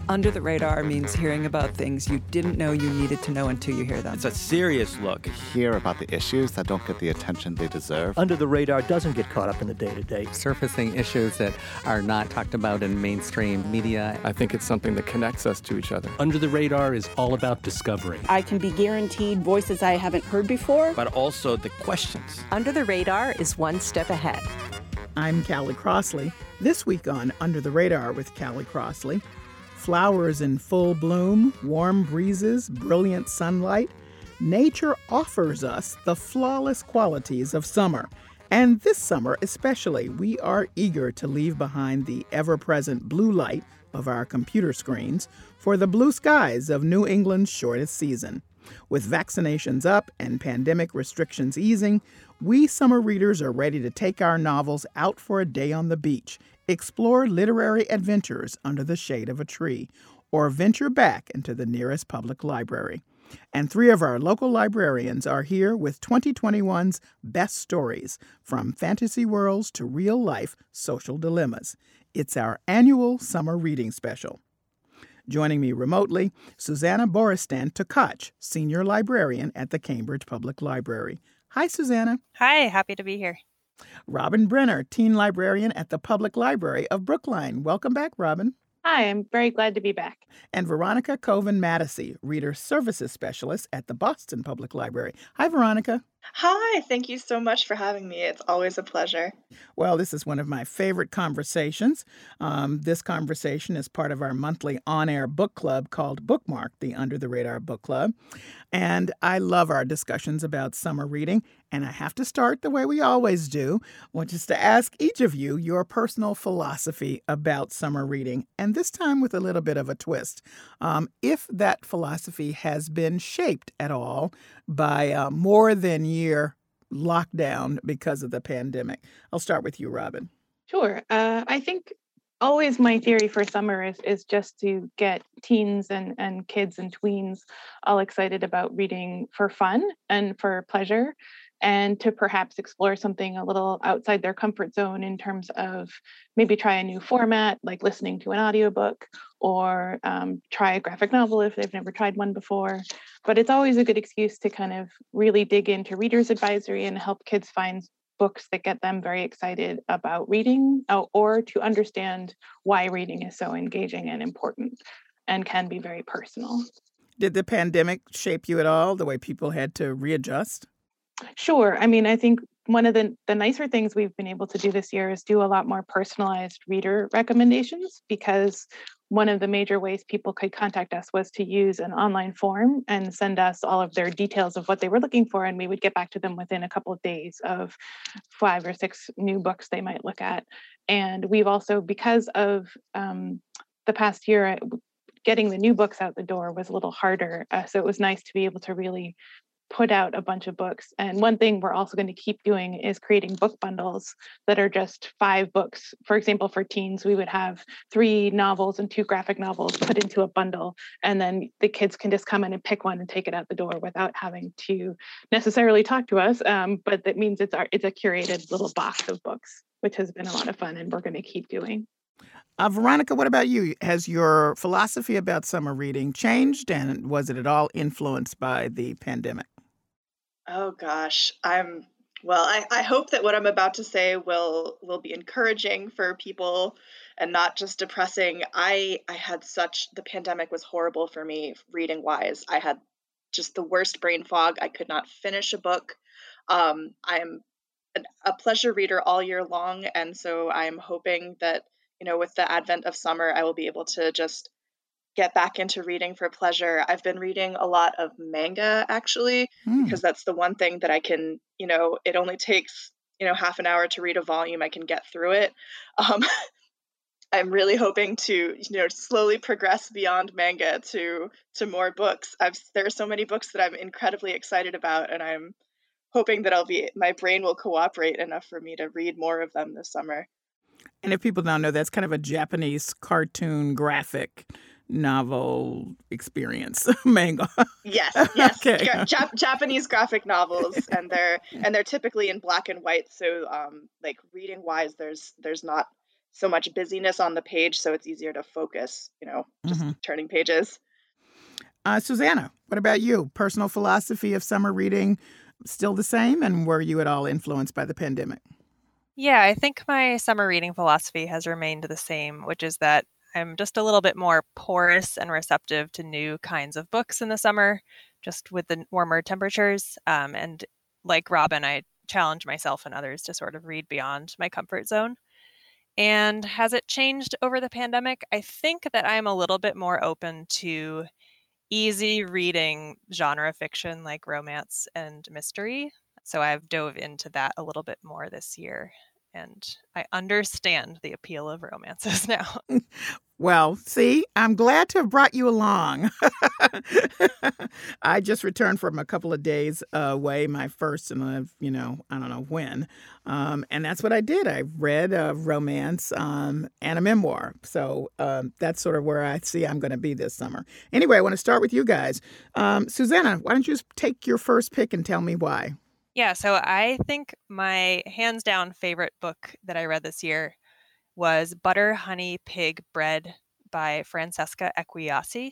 Under the Radar means hearing about things you didn't know you needed to know until you hear them. It's a serious look. Hear about the issues that don't get the attention they deserve. Under the Radar doesn't get caught up in the day-to-day. Surfacing issues that are not talked about in mainstream media. I think it's something that connects us to each other. Under the Radar is all about discovery. I can be guaranteed voices I haven't heard before. But also the questions. Under the Radar is one step ahead. I'm Callie Crossley. This week on Under the Radar with Callie Crossley, flowers in full bloom, warm breezes, brilliant sunlight. Nature offers us the flawless qualities of summer. And this summer especially, we are eager to leave behind the ever-present blue light of our computer screens for the blue skies of New England's shortest season. With vaccinations up and pandemic restrictions easing, we summer readers are ready to take our novels out for a day on the beach, explore literary adventures under the shade of a tree, or venture back into the nearest public library. And 3 of our local librarians are here with 2021's best stories, from fantasy worlds to real-life social dilemmas. It's our annual summer reading special. Joining me remotely, Susanna Boristan Tkach, Senior Librarian at the Cambridge Public Library. Hi, Susanna. Hi, happy to be here. Robin Brenner, Teen Librarian at the Public Library of Brookline. Welcome back, Robin. Hi, I'm very glad to be back. And Veronica Coven-Mattisey, Reader Services Specialist at the Boston Public Library. Hi, Veronica. Hi, thank you so much for having me. It's always a pleasure. Well, this is one of my favorite conversations. This conversation is part of our monthly on-air book club called Bookmark, the Under the Radar Book Club. And I love our discussions about summer reading. And I have to start the way we always do, which is to ask each of you your personal philosophy about summer reading, and this time with a little bit of a twist. If that philosophy has been shaped at all by more than year lockdown because of the pandemic. I'll start with you, Robin. Sure. I think always my theory for summer is just to get teens and kids and tweens all excited about reading for fun and for pleasure, and to perhaps explore something a little outside their comfort zone in terms of maybe try a new format, like listening to an audiobook, or try a graphic novel if they've never tried one before. But it's always a good excuse to kind of really dig into Reader's Advisory and help kids find books that get them very excited about reading, or to understand why reading is so engaging and important and can be very personal. Did the pandemic shape you at all, the way people had to readjust? Sure. I mean, I think one of the nicer things we've been able to do this year is do a lot more personalized reader recommendations, because one of the major ways people could contact us was to use an online form and send us all of their details of what they were looking for, and we would get back to them within a couple of days of 5 or 6 new books they might look at. And we've also, because of the past year, getting the new books out the door was a little harder. So it was nice to be able to really put out a bunch of books. And one thing we're also going to keep doing is creating book bundles that are just 5 books. For example, for teens, we would have 3 novels and 2 graphic novels put into a bundle, and then the kids can just come in and pick one and take it out the door without having to necessarily talk to us. But that means it's a curated little box of books, which has been a lot of fun, and we're going to keep doing. Veronica, what about you? Has your philosophy about summer reading changed, and was it at all influenced by the pandemic? Oh gosh, I hope that what I'm about to say will be encouraging for people and not just depressing. The pandemic was horrible for me reading wise. I had just the worst brain fog. I could not finish a book. I'm a pleasure reader all year long, and so I'm hoping that, with the advent of summer, I will be able to just get back into reading for pleasure. I've been reading a lot of manga, actually, because that's the one thing that I can, it only takes, half an hour to read a volume. I can get through it. I'm really hoping to, slowly progress beyond manga to more books. There are so many books that I'm incredibly excited about, and I'm hoping that my brain will cooperate enough for me to read more of them this summer. And if people don't know, that's kind of a Japanese cartoon graphic novel experience, manga. Yes. Okay. Japanese graphic novels, and they're typically in black and white. So, like reading wise, there's not so much busyness on the page, so it's easier to focus, just turning pages. Susanna, what about you? Personal philosophy of summer reading still the same, and were you at all influenced by the pandemic? Yeah, I think my summer reading philosophy has remained the same, which is that I'm just a little bit more porous and receptive to new kinds of books in the summer, just with the warmer temperatures. And like Robin, I challenge myself and others to sort of read beyond my comfort zone. And has it changed over the pandemic? I think that I'm a little bit more open to easy reading genre fiction like romance and mystery. So I've dove into that a little bit more this year. And I understand the appeal of romances now. Well, see, I'm glad to have brought you along. I just returned from a couple of days away, my first, and I don't know when. And that's what I did. I read a romance and a memoir. So that's sort of where I see I'm going to be this summer. Anyway, I want to start with you guys. Susanna, why don't you just take your first pick and tell me why? Yeah, so I think my hands down favorite book that I read this year was Butter, Honey, Pig, Bread by Francesca Equiasi.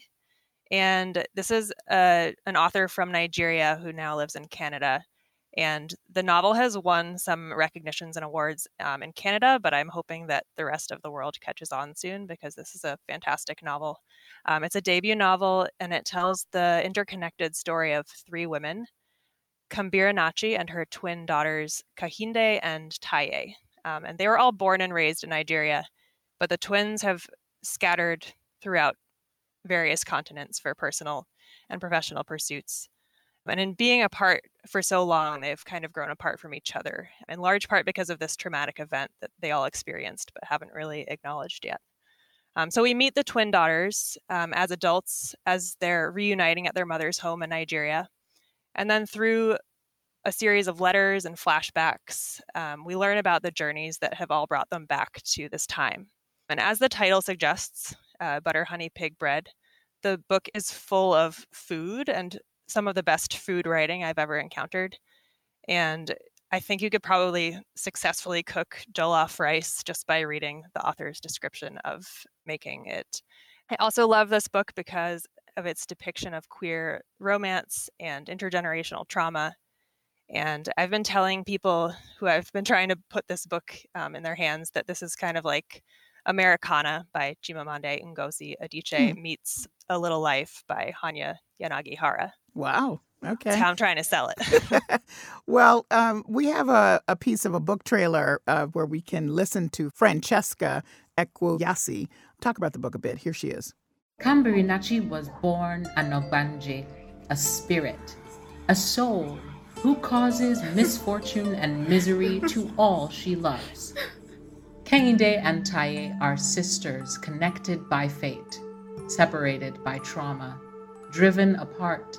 And this is an author from Nigeria who now lives in Canada. And the novel has won some recognitions and awards in Canada, but I'm hoping that the rest of the world catches on soon because this is a fantastic novel. It's a debut novel, and it tells the interconnected story of three women, Kambira Nachi and her twin daughters, Kahinde and Taye. And they were all born and raised in Nigeria, but the twins have scattered throughout various continents for personal and professional pursuits. And in being apart for so long, they've kind of grown apart from each other, in large part because of this traumatic event that they all experienced but haven't really acknowledged yet. So we meet the twin daughters as adults as they're reuniting at their mother's home in Nigeria. And then through a series of letters and flashbacks, we learn about the journeys that have all brought them back to this time. And as the title suggests, Butter, Honey, Pig, Bread, the book is full of food and some of the best food writing I've ever encountered. And I think you could probably successfully cook jollof rice just by reading the author's description of making it. I also love this book because of its depiction of queer romance and intergenerational trauma. And I've been telling people who I've been trying to put this book in their hands that this is kind of like Americana by Chimamanda Ngozi Adichie meets A Little Life by Hanya Yanagihara. Wow. Okay. That's how I'm trying to sell it. Well, we have a piece of a book trailer where we can listen to Francesca Equiasi talk about the book a bit. Here she is. Kambira Nachi was born an Ogbanje, a spirit, a soul who causes misfortune and misery to all she loves. Kahinde and Taye are sisters connected by fate, separated by trauma, driven apart,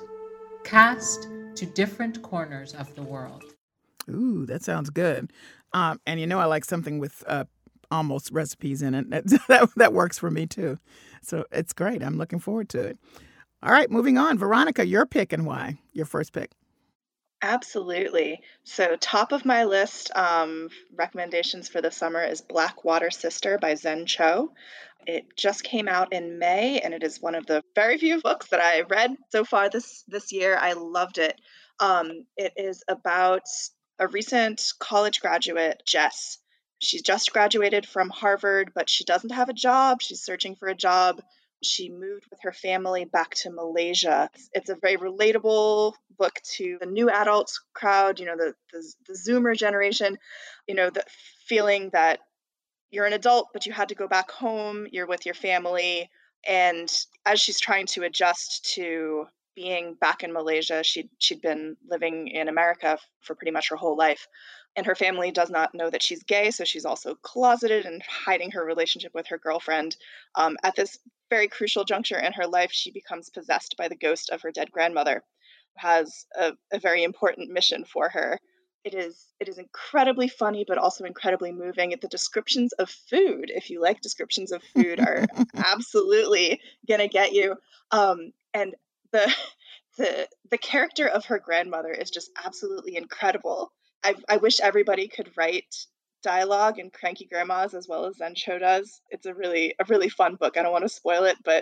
cast to different corners of the world. Ooh, that sounds good. And I like something with almost recipes in it. That works for me too. So it's great. I'm looking forward to it. All right, moving on. Veronica, your pick and why? Your first pick. Absolutely. So top of my list recommendations for the summer is Blackwater Sister by Zen Cho. It just came out in May, and it is one of the very few books that I read so far this year. I loved it. It is about a recent college graduate, Jess. She's just graduated from Harvard, but she doesn't have a job. She's searching for a job. She moved with her family back to Malaysia. It's a very relatable book to the new adult crowd, the Zoomer generation, the feeling that you're an adult, but you had to go back home, you're with your family. And as she's trying to adjust to being back in Malaysia, she'd been living in America for pretty much her whole life. And her family does not know that she's gay, so she's also closeted and hiding her relationship with her girlfriend. At this very crucial juncture in her life, she becomes possessed by the ghost of her dead grandmother, who has a very important mission for her. It is incredibly funny, but also incredibly moving. The descriptions of food, if you like descriptions of food, are absolutely gonna get you. And the character of her grandmother is just absolutely incredible. I wish everybody could write dialogue in Cranky Grandmas as well as Zencho does. It's a really fun book. I don't want to spoil it, but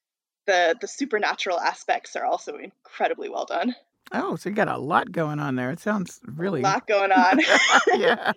the supernatural aspects are also incredibly well done. Oh, so you got a lot going on there. It sounds really a lot going on. Yeah.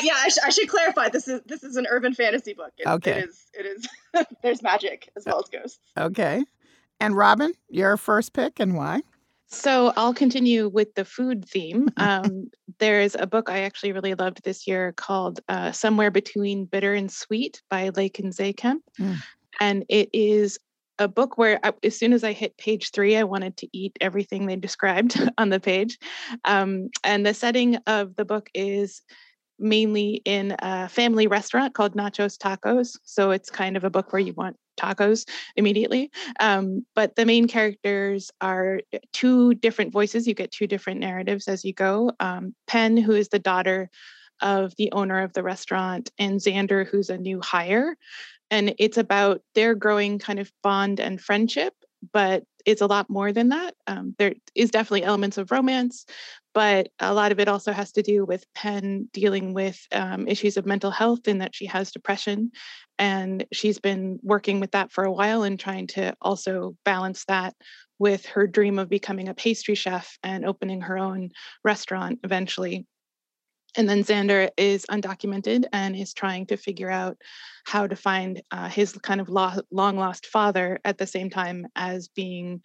I should clarify. This is an urban fantasy book. Okay. It is. There's magic as well as ghosts. Okay. And Robin, your first pick and why? So I'll continue with the food theme. There's a book I actually really loved this year called Somewhere Between Bitter and Sweet by Laken Zekamp. And it is a book where as soon as I hit page 3, I wanted to eat everything they described on the page. And the setting of the book is mainly in a family restaurant called Nachos Tacos. So it's kind of a book where you want tacos immediately. But the main characters are 2 different voices. You get 2 different narratives as you go. Pen, who is the daughter of the owner of the restaurant, and Xander, who's a new hire. And it's about their growing kind of bond and friendship, but it's a lot more than that. There is definitely elements of romance, but a lot of it also has to do with Pen dealing with issues of mental health in that she has depression. And she's been working with that for a while and trying to also balance that with her dream of becoming a pastry chef and opening her own restaurant eventually. And then Xander is undocumented and is trying to figure out how to find his kind of long lost father at the same time as being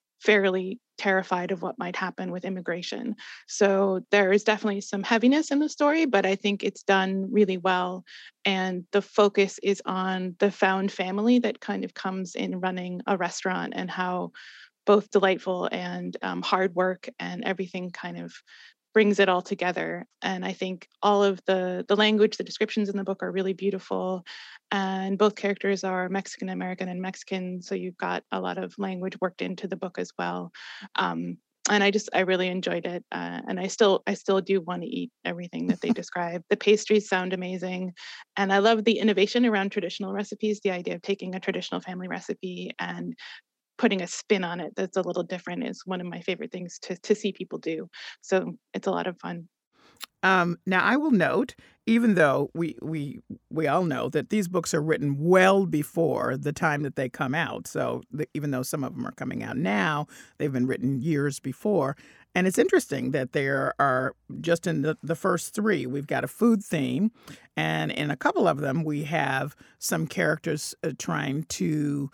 fairly terrified of what might happen with immigration. So there is definitely some heaviness in the story, but I think it's done really well. And the focus is on the found family that kind of comes in running a restaurant and how both delightful and hard work and everything kind of brings it all together. And I think all of the language, the descriptions in the book are really beautiful. And both characters are Mexican American and Mexican. So you've got a lot of language worked into the book as well. And I really enjoyed it. And I still do want to eat everything that they describe. The pastries sound amazing. And I love the innovation around traditional recipes, the idea of taking a traditional family recipe and putting a spin on it that's a little different is one of my favorite things to see people do. So it's a lot of fun. Now, I will note, even though we all know that these books are written well before the time that they come out. So even though some of them are coming out now, they've been written years before. And it's interesting that there are, just in the first 3, we've got a food theme. And in a couple of them, we have some characters trying to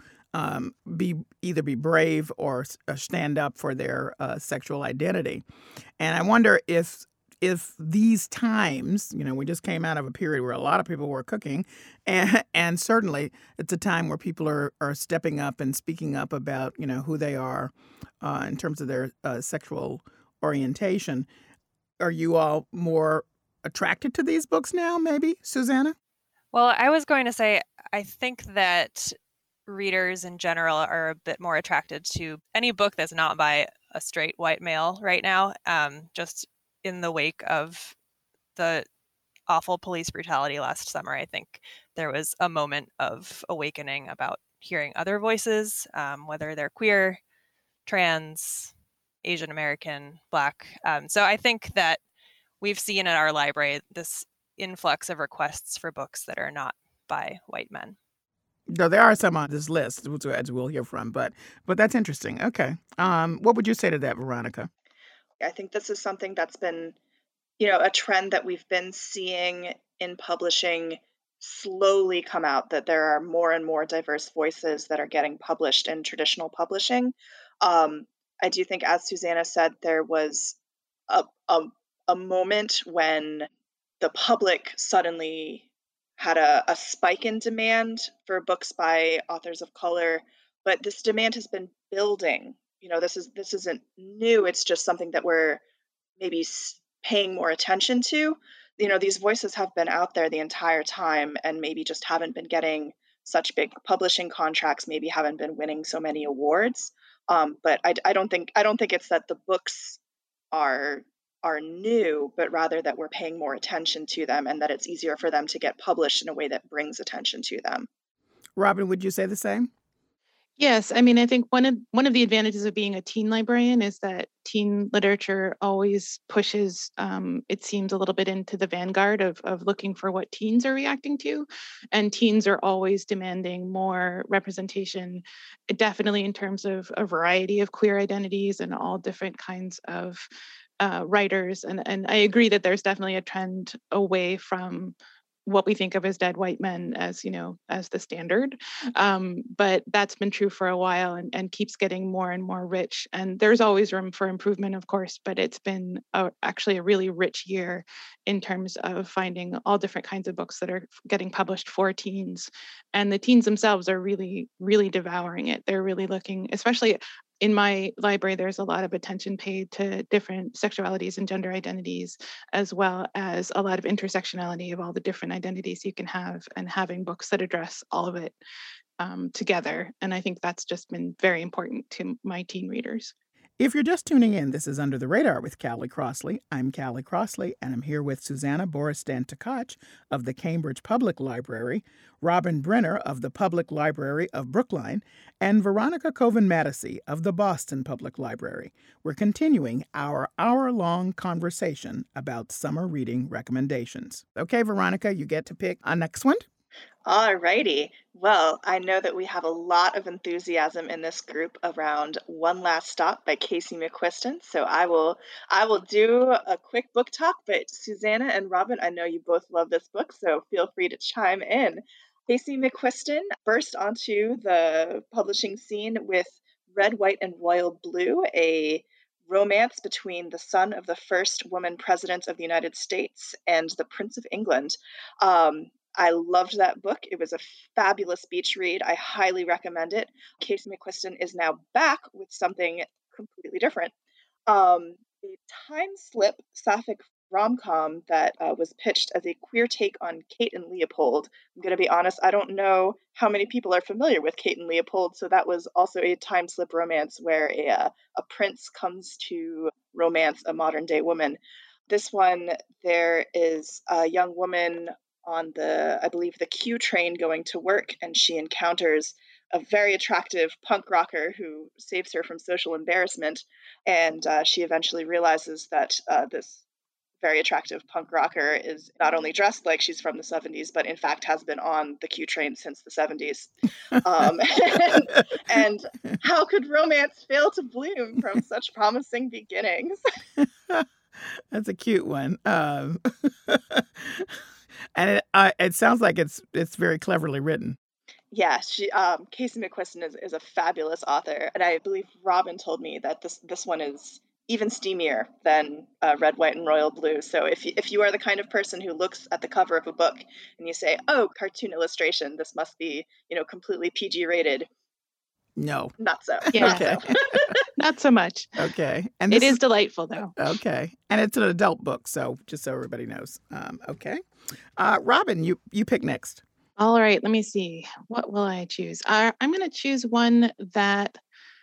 either be brave or stand up for their sexual identity. And I wonder if these times, we just came out of a period where a lot of people were cooking, and certainly it's a time where people are stepping up and speaking up about, who they are in terms of their sexual orientation. Are you all more attracted to these books now, maybe, Susanna? Well, I was going to say, I think that readers in general are a bit more attracted to any book that's not by a straight white male right now, just in the wake of the awful police brutality last summer. I think there was a moment of awakening about hearing other voices, whether they're queer, trans, Asian American, Black. So I think that we've seen at our library this influx of requests for books that are not by white men. Though there are some on this list, as we'll hear from, but that's interesting. Okay. What would you say to that, Veronica? I think this is something that's been, a trend that we've been seeing in publishing slowly come out, that there are more and more diverse voices that are getting published in traditional publishing. I do think, as Susanna said, there was a moment when the public suddenly had a spike in demand for books by authors of color, but this demand has been building. This isn't new. It's just something that we're maybe paying more attention to. These voices have been out there the entire time and maybe just haven't been getting such big publishing contracts, maybe haven't been winning so many awards. But I don't think it's that the books are new, but rather that we're paying more attention to them and that it's easier for them to get published in a way that brings attention to them. Robin, would you say the same? Yes, I mean, I think one of the advantages of being a teen librarian is that teen literature always pushes, it seems, a little bit into the vanguard of looking for what teens are reacting to, and teens are always demanding more representation, definitely in terms of a variety of queer identities and all different kinds of writers. And I agree that there's definitely a trend away from what we think of as dead white men as, as the standard. But that's been true for a while and keeps getting more and more rich. And there's always room for improvement, of course, but it's been actually a really rich year in terms of finding all different kinds of books that are getting published for teens. And the teens themselves are really, really devouring it. They're really looking, especially in my library, there's a lot of attention paid to different sexualities and gender identities, as well as a lot of intersectionality of all the different identities you can have, and having books that address all of it together. And I think that's just been very important to my teen readers. If you're just tuning in, this is Under the Radar with Callie Crossley. I'm Callie Crossley, and I'm here with Susanna Boristan-Tkach of the Cambridge Public Library, Robin Brenner of the Public Library of Brookline, and Veronica Coven-Mattisey of the Boston Public Library. We're continuing our hour-long conversation about summer reading recommendations. Okay, Veronica, you get to pick our next one. All righty. Well, I know that we have a lot of enthusiasm in this group around One Last Stop by Casey McQuiston. So I will do a quick book talk, but Susanna and Robin, I know you both love this book, so feel free to chime in. Casey McQuiston burst onto the publishing scene with Red, White, and Royal Blue, a romance between the son of the first woman president of the United States and the Prince of England. I loved that book. It was a fabulous beach read. I highly recommend it. Casey McQuiston is now back with something completely different. A time slip sapphic rom-com that was pitched as a queer take on Kate and Leopold. I'm going to be honest, I don't know how many people are familiar with Kate and Leopold, so that was also a time slip romance where a prince comes to romance a modern-day woman. This one, there is a young woman on I believe the Q train going to work, and she encounters a very attractive punk rocker who saves her from social embarrassment, and she eventually realizes that this very attractive punk rocker is not only dressed like she's from the 70s, but in fact has been on the Q train since the 70s. And how could romance fail to bloom from such promising beginnings? That's a cute one. And it sounds like it's very cleverly written. Yeah, Casey McQuiston is a fabulous author, and I believe Robin told me that this one is even steamier than Red, White, and Royal Blue. So if you are the kind of person who looks at the cover of a book and you say, "Oh, cartoon illustration, this must be completely PG rated," no, not so. Yeah. Okay. Not so much. Okay. And it is delightful, though. Okay. And it's an adult book, so just so everybody knows. Okay. Robin, you pick next. All right. Let me see. What will I choose? I'm going to choose one that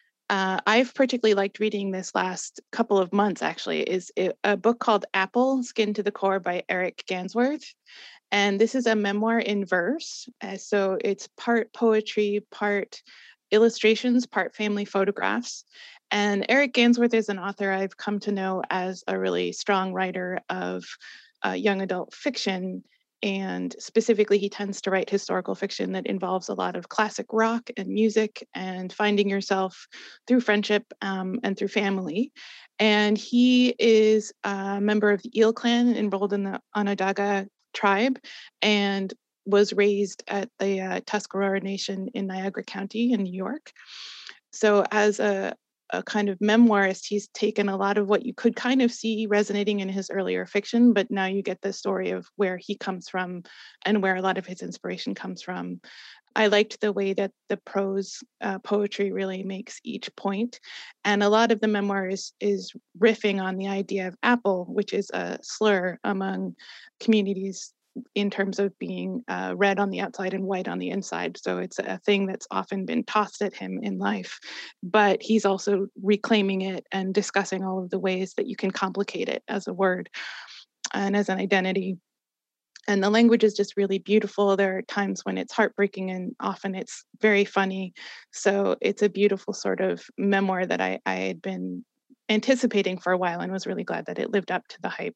I've particularly liked reading this last couple of months, actually, is a book called Apple, Skin to the Core by Eric Gansworth. And this is a memoir in verse. So it's part poetry, part illustrations, part family photographs. And Eric Gansworth is an author I've come to know as a really strong writer of young adult fiction. And specifically, he tends to write historical fiction that involves a lot of classic rock and music and finding yourself through friendship and through family. And he is a member of the Eel Clan, enrolled in the Onondaga tribe, and was raised at the Tuscarora Nation in Niagara County in New York. So as a kind of memoirist, he's taken a lot of what you could kind of see resonating in his earlier fiction, but now you get the story of where he comes from and where a lot of his inspiration comes from. I liked the way that the prose poetry really makes each point. And a lot of the memoir is riffing on the idea of apple, which is a slur among communities in terms of being red on the outside and white on the inside. So it's a thing that's often been tossed at him in life, but he's also reclaiming it and discussing all of the ways that you can complicate it as a word and as an identity. And the language is just really beautiful. There are times when it's heartbreaking and often it's very funny. So it's a beautiful sort of memoir that I had been anticipating for a while and was really glad that it lived up to the hype.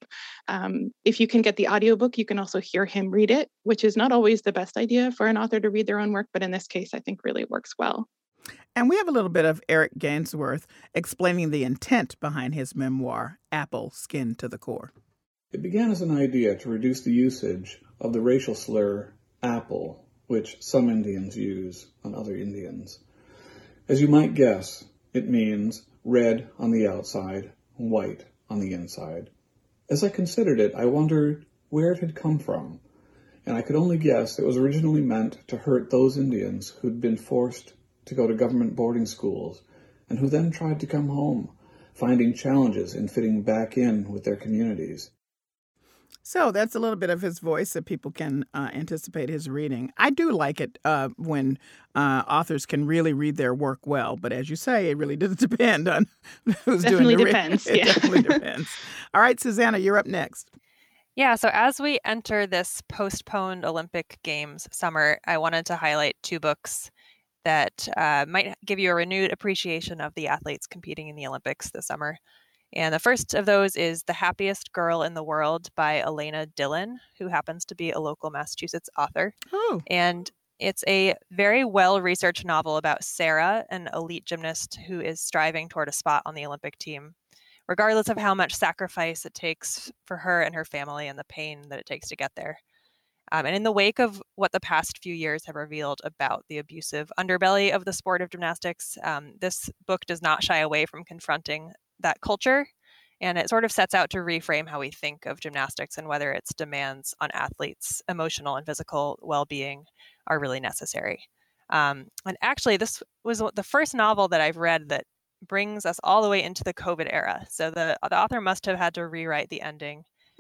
If you can get the audiobook, you can also hear him read it, which is not always the best idea for an author to read their own work, but in this case, I think really works well. And we have a little bit of Eric Gainsworth explaining the intent behind his memoir, Apple, Skin to the Core. It began as an idea to reduce the usage of the racial slur apple, which some Indians use on other Indians. As you might guess, it means red on the outside, white on the inside. As I considered it, I wondered where it had come from, and I could only guess it was originally meant to hurt those Indians who'd been forced to go to government boarding schools and who then tried to come home, finding challenges in fitting back in with their communities. So that's a little bit of his voice that people can anticipate his reading. I do like it when authors can really read their work well, but as you say, it really does depend on who's doing the reading. It definitely depends. All right, Susanna, you're up next. Yeah, so as we enter this postponed Olympic Games summer, I wanted to highlight two books that might give you a renewed appreciation of the athletes competing in the Olympics this summer. And the first of those is The Happiest Girl in the World by Elena Dillon, who happens to be a local Massachusetts author. Oh. And it's a very well-researched novel about Sarah, an elite gymnast who is striving toward a spot on the Olympic team, regardless of how much sacrifice it takes for her and her family and the pain that it takes to get there. And in the wake of what the past few years have revealed about the abusive underbelly of the sport of gymnastics, this book does not shy away from confronting that culture, and it sort of sets out to reframe how we think of gymnastics and whether its demands on athletes' emotional and physical well-being are really necessary. And actually, this was the first novel that I've read that brings us all the way into the COVID era. So the author must have had to rewrite the ending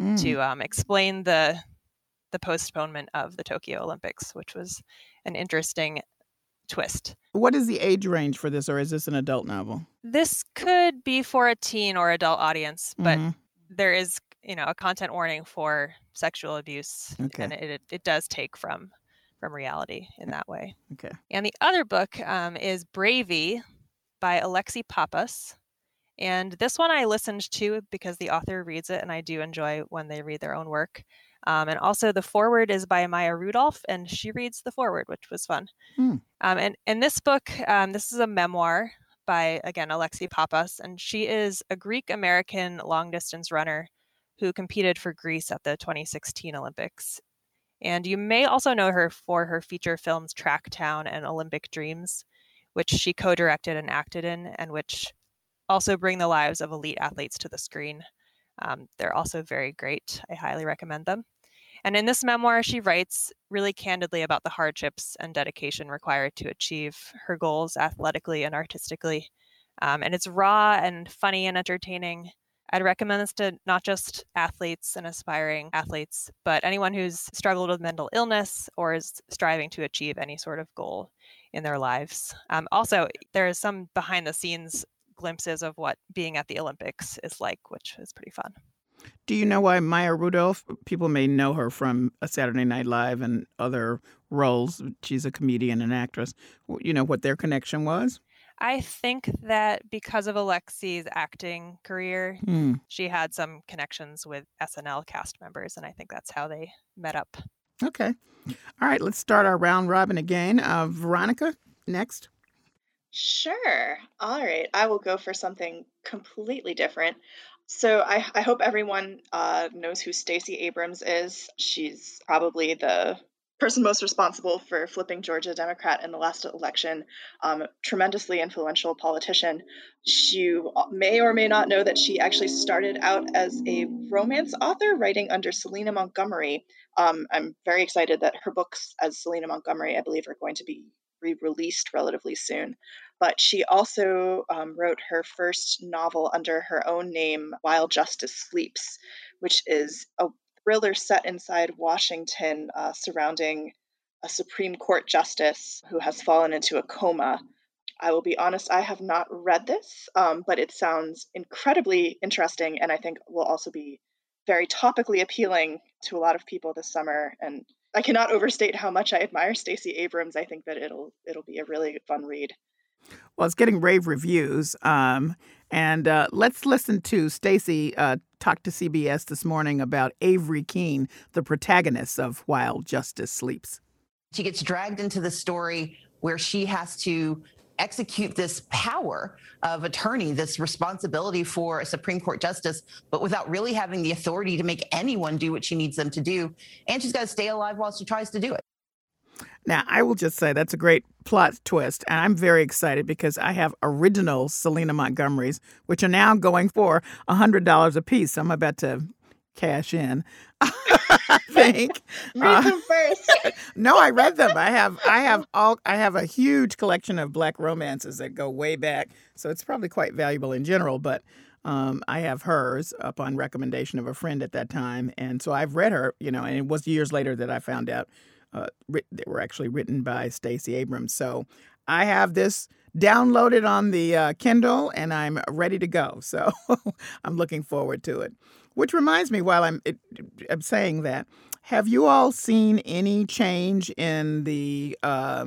to explain the postponement of the Tokyo Olympics, which was an interesting twist. What is the age range for this, or is this an adult novel? This could be for a teen or adult audience, but there is, a content warning for sexual abuse, and it does take from reality in that way. Okay. And the other book is Bravey by Alexi Pappas. And this one I listened to because the author reads it, and I do enjoy when they read their own work. And also the foreword is by Maya Rudolph, and she reads the foreword, which was fun. And in this book, this is a memoir by, again, Alexi Pappas, and she is a Greek-American long-distance runner who competed for Greece at the 2016 Olympics. And you may also know her for her feature films Tracktown and Olympic Dreams, which she co-directed and acted in, and which also bring the lives of elite athletes to the screen. They're also very great. I highly recommend them. And in this memoir, she writes really candidly about the hardships and dedication required to achieve her goals athletically and artistically. And it's raw and funny and entertaining. I'd recommend this to not just athletes and aspiring athletes, but anyone who's struggled with mental illness or is striving to achieve any sort of goal in their lives. Also, there is some behind the scenes glimpses of what being at the Olympics is like, which is pretty fun. Do you know why Maya Rudolph? People may know her from a Saturday Night Live and other roles. She's a comedian and actress. You know what their connection was? I think that because of Alexi's acting career, she had some connections with SNL cast members, and I think that's how they met up. Okay. All right, let's start our round robin again. Veronica, next. Sure. All right. I will go for something completely different. So I hope everyone knows who Stacey Abrams is. She's probably the person most responsible for flipping Georgia Democrat in the last election. Tremendously influential politician. You may or may not know that she actually started out as a romance author writing under Selena Montgomery. I'm very excited that her books as Selena Montgomery, I believe, are going to be re-released relatively soon. But she also wrote her first novel under her own name, While Justice Sleeps, which is a thriller set inside Washington surrounding a Supreme Court justice who has fallen into a coma. I will be honest, I have not read this, but it sounds incredibly interesting, and I think will also be very topically appealing to a lot of people this summer. And I cannot overstate how much I admire Stacey Abrams. I think that it'll be a really fun read. Well, it's getting rave reviews. And let's listen to Stacey talk to CBS this morning about Avery Keene, the protagonist of While Justice Sleeps. She gets dragged into the story where she has to execute this power of attorney, this responsibility for a Supreme Court justice, but without really having the authority to make anyone do what she needs them to do. And she's got to stay alive while she tries to do it. Now, I will just say that's a great plot twist, and I'm very excited because I have original Selena Montgomerys, which are now going for $100 a piece. So I'm about to cash in. I think. Read them first. No, I read them. I have a huge collection of Black romances that go way back, so it's probably quite valuable in general. But I have hers upon recommendation of a friend at that time, and so I've read her. And it was years later that I found out they were actually written by Stacey Abrams. So I have this downloaded on the Kindle, and I'm ready to go. So I'm looking forward to it. Which reminds me, while I'm saying that, have you all seen any change in the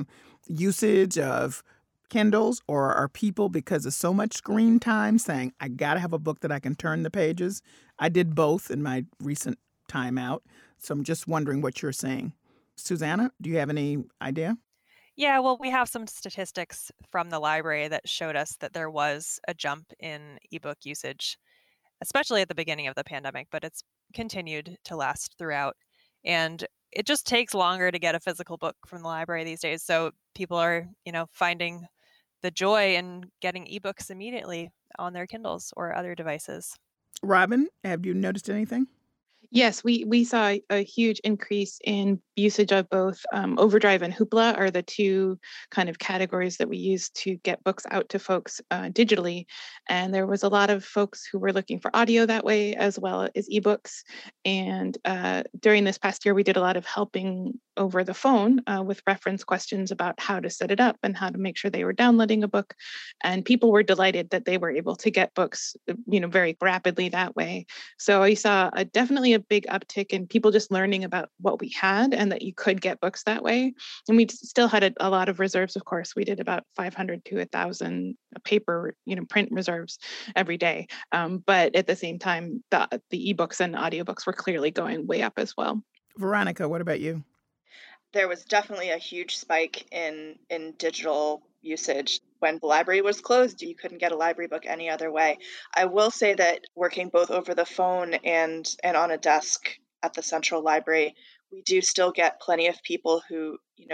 usage of Kindles, or are people, because of so much screen time, saying, I got to have a book that I can turn the pages? I did both in my recent time out, so I'm just wondering what you're saying. Susanna, do you have any idea? Yeah, well, we have some statistics from the library that showed us that there was a jump in ebook usage, especially at the beginning of the pandemic, but it's continued to last throughout. And it just takes longer to get a physical book from the library these days. So people are, finding the joy in getting ebooks immediately on their Kindles or other devices. Robin, have you noticed anything? Yes, we saw a huge increase in usage of both Overdrive and Hoopla are the two kind of categories that we use to get books out to folks digitally. And there was a lot of folks who were looking for audio that way as well as ebooks. And during this past year, we did a lot of helping over the phone with reference questions about how to set it up and how to make sure they were downloading a book. And people were delighted that they were able to get books, very rapidly that way. So I saw definitely a big uptick in people just learning about what we had and that you could get books that way. And we still had a lot of reserves, of course. We did about 500 to 1,000 paper, print reserves every day. But at the same time, the ebooks and audiobooks were clearly going way up as well. Veronica, what about you? There was definitely a huge spike in digital usage. When the library was closed, you couldn't get a library book any other way. I will say that working both over the phone and on a desk at the Central Library, we do still get plenty of people who,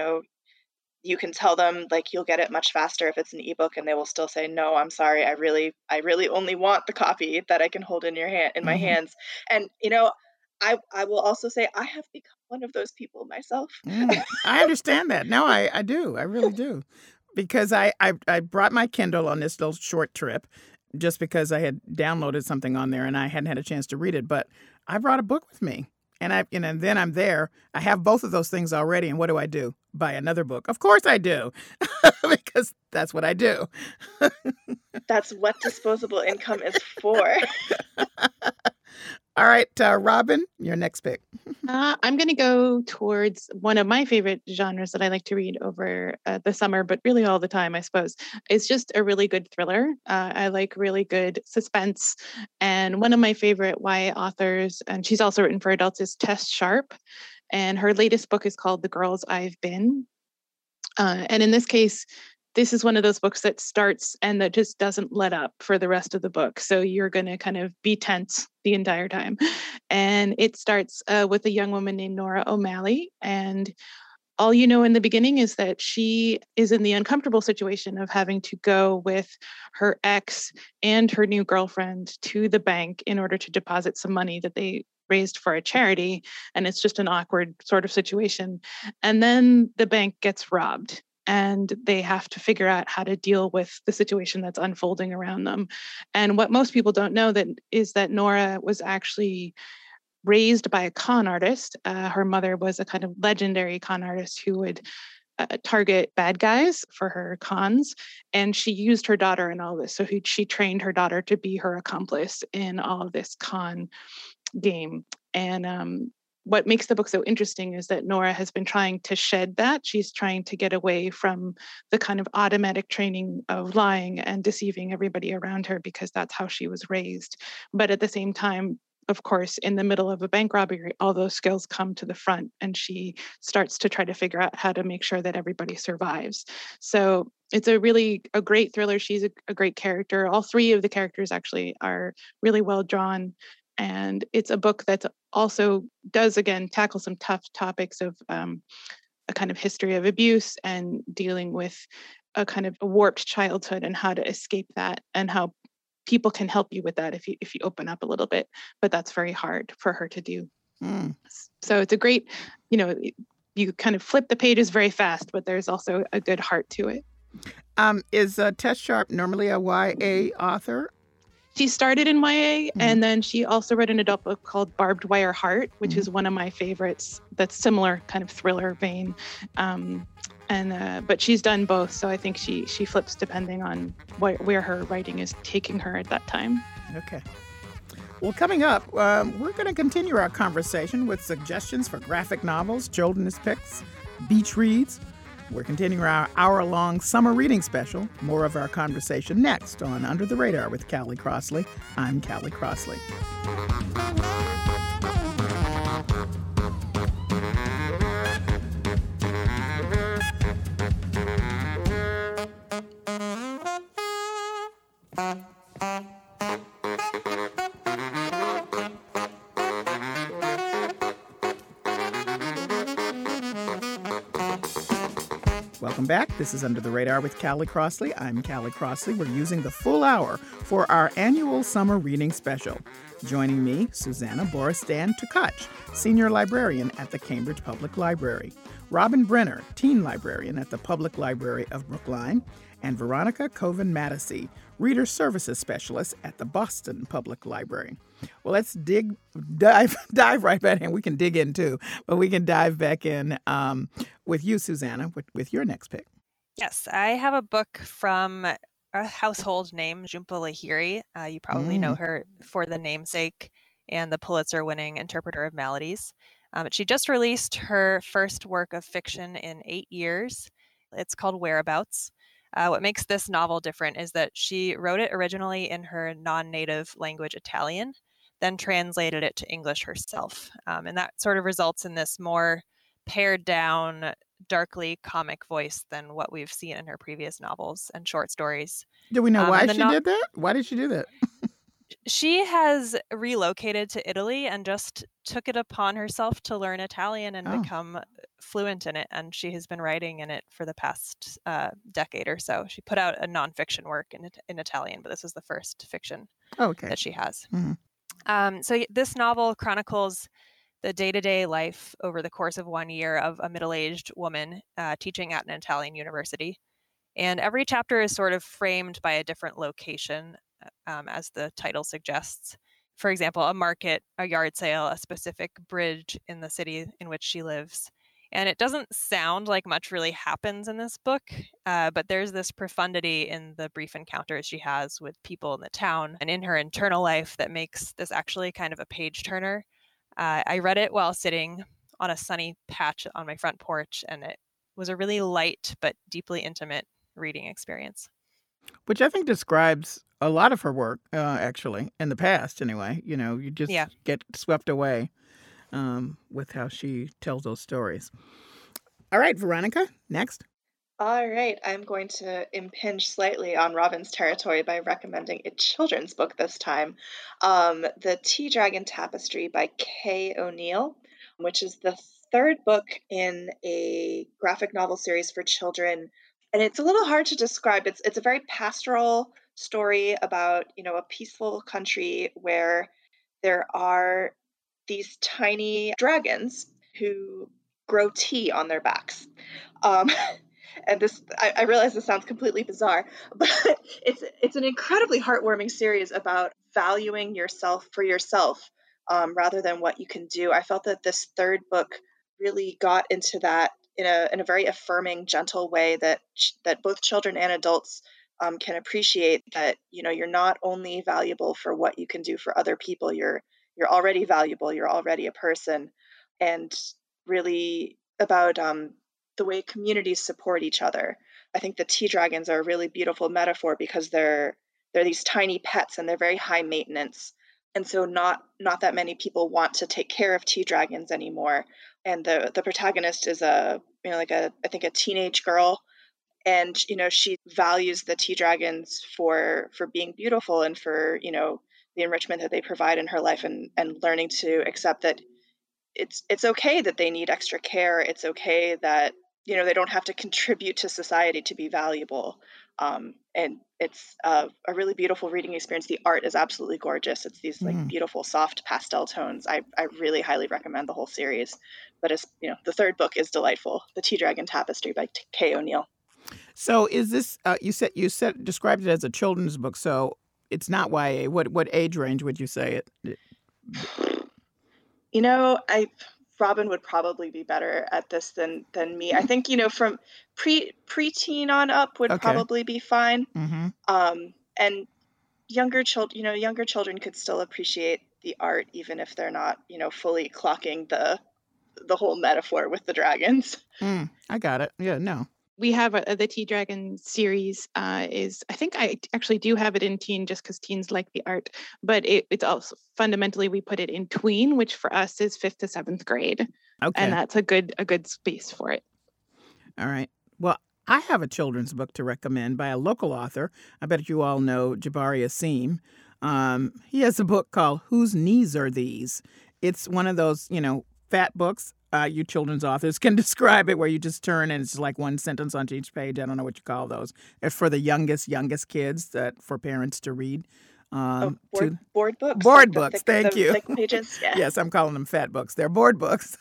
you can tell them like you'll get it much faster if it's an ebook, and they will still say, no, I'm sorry, I really only want the copy that I can hold in my hands. And I will also say I have become one of those people myself. I understand that. No, I do. I really do. Because I brought my Kindle on this little short trip just because I had downloaded something on there and I hadn't had a chance to read it. But I brought a book with me. And then I'm there. I have both of those things already. And what do? Buy another book. Of course I do. Because that's what I do. That's what disposable income is for. All right, Robin, your next pick. I'm going to go towards one of my favorite genres that I like to read over the summer, but really all the time, I suppose. It's just a really good thriller. I like really good suspense. And one of my favorite YA authors, and she's also written for adults, is Tess Sharp. And her latest book is called The Girls I've Been. And in this case, this is one of those books that starts and that just doesn't let up for the rest of the book. So you're going to kind of be tense the entire time. And it starts with a young woman named Nora O'Malley. And all you know in the beginning is that she is in the uncomfortable situation of having to go with her ex and her new girlfriend to the bank in order to deposit some money that they raised for a charity. And it's just an awkward sort of situation. And then the bank gets robbed. And they have to figure out how to deal with the situation that's unfolding around them. And what most people don't know is that Nora was actually raised by a con artist. Her mother was a kind of legendary con artist who would target bad guys for her cons. And she used her daughter in all this. So she trained her daughter to be her accomplice in all of this con game. And what makes the book so interesting is that Nora has been trying to shed that. She's trying to get away from the kind of automatic training of lying and deceiving everybody around her because that's how she was raised. But at the same time, of course, in the middle of a bank robbery, all those skills come to the front, and she starts to try to figure out how to make sure that everybody survives. So it's a great thriller. She's a great character. All three of the characters actually are really well drawn. And it's a book that also does, again, tackle some tough topics of a kind of history of abuse and dealing with a kind of a warped childhood and how to escape that, and how people can help you with that if you open up a little bit, but that's very hard for her to do. So it's a great, you kind of flip the pages very fast, but there's also a good heart to it. Is Tess Sharp normally a YA author? She started in YA, and then she also wrote an adult book called Barbed Wire Heart, which is one of my favorites. That's similar kind of thriller vein. But she's done both, so I think she flips depending on where her writing is taking her at that time. Okay. Well, coming up, we're going to continue our conversation with suggestions for graphic novels, children's picks, beach reads. We're continuing our hour-long summer reading special. More of our conversation next on Under the Radar with Callie Crossley. I'm Callie Crossley. Welcome back. This is Under the Radar with Callie Crossley. I'm Callie Crossley. We're using the full hour for our annual summer reading special. Joining me, Susanna Boristan-Tukach, Senior Librarian at the Cambridge Public Library, Robin Brenner, Teen Librarian at the Public Library of Brookline, and Veronica Coven-Mattisey, Reader Services Specialist at the Boston Public Library. Well, let's dive right back in. We can dig in too, but we can dive back in with you, Susanna, with your next pick. Yes, I have a book from a household name, Jhumpa Lahiri. You probably know her for The Namesake and the Pulitzer-winning Interpreter of Maladies. She just released her first work of fiction in 8 years. It's called Whereabouts. What makes this novel different is that she wrote it originally in her non-native language, Italian, then translated it to English herself. And that sort of results in this more pared down, darkly comic voice than what we've seen in her previous novels and short stories. Do we know why she did that? Why did she do that? She has relocated to Italy and just took it upon herself to learn Italian and become fluent in it. And she has been writing in it for the past decade or so. She put out a nonfiction work in Italian, but this is the first fiction that she has. So this novel chronicles the day-to-day life over the course of 1 year of a middle-aged woman teaching at an Italian university. And every chapter is sort of framed by a different location, as the title suggests. For example, a market, a yard sale, a specific bridge in the city in which she lives. And it doesn't sound like much really happens in this book, but there's this profundity in the brief encounters she has with people in the town and in her internal life that makes this actually kind of a page turner. I read it while sitting on a sunny patch on my front porch, and it was a really light but deeply intimate reading experience. Which I think describes a lot of her work, actually, in the past anyway. You know, you just get swept away with how she tells those stories. All right, Veronica, next. All right, I'm going to impinge slightly on Robin's territory by recommending a children's book this time. The Tea Dragon Tapestry by Kay O'Neill, which is the third book in a graphic novel series for children. And it's a little hard to describe. It's a very pastoral story about, a peaceful country where there are these tiny dragons who grow tea on their backs. And this, I realize this sounds completely bizarre, but it's an incredibly heartwarming series about valuing yourself for yourself rather than what you can do. I felt that this third book really got into that in a very affirming, gentle way that both children and adults can appreciate that, you're not only valuable for what you can do for other people, you're you're already valuable, you're already a person, and really about the way communities support each other. I think the tea dragons are a really beautiful metaphor because they're these tiny pets and they're very high maintenance. And so not that many people want to take care of tea dragons anymore. And the protagonist is I think a teenage girl, and she values the tea dragons for being beautiful and for the enrichment that they provide in her life, and learning to accept that it's okay that they need extra care. It's okay that they don't have to contribute to society to be valuable. And it's a really beautiful reading experience. The art is absolutely gorgeous. It's these beautiful soft pastel tones. I really highly recommend the whole series. But the third book is delightful, The Tea Dragon Tapestry by Kay O'Neill. So is this you said described it as a children's book, so it's not YA. What age range would you say it? Robin would probably be better at this than me. I think from preteen on up would probably be fine. Mm-hmm. And younger children could still appreciate the art even if they're not fully clocking the whole metaphor with the dragons. I got it. Yeah, no. We have the Tea Dragon series I think I actually do have it in teen just because teens like the art, but it's also fundamentally we put it in tween, which for us is 5th to 7th grade. Okay. And that's a good space for it. All right. Well, I have a children's book to recommend by a local author. I bet you all know Jabari Asim. He has a book called Whose Knees Are These? It's one of those, fat books. You children's authors can describe it where you just turn and it's like one sentence on each page. I don't know what you call those. It's for the youngest kids for parents to read. Board books. Board books. Thank you. Thick pages. Yeah. Yes, I'm calling them fat books. They're board books,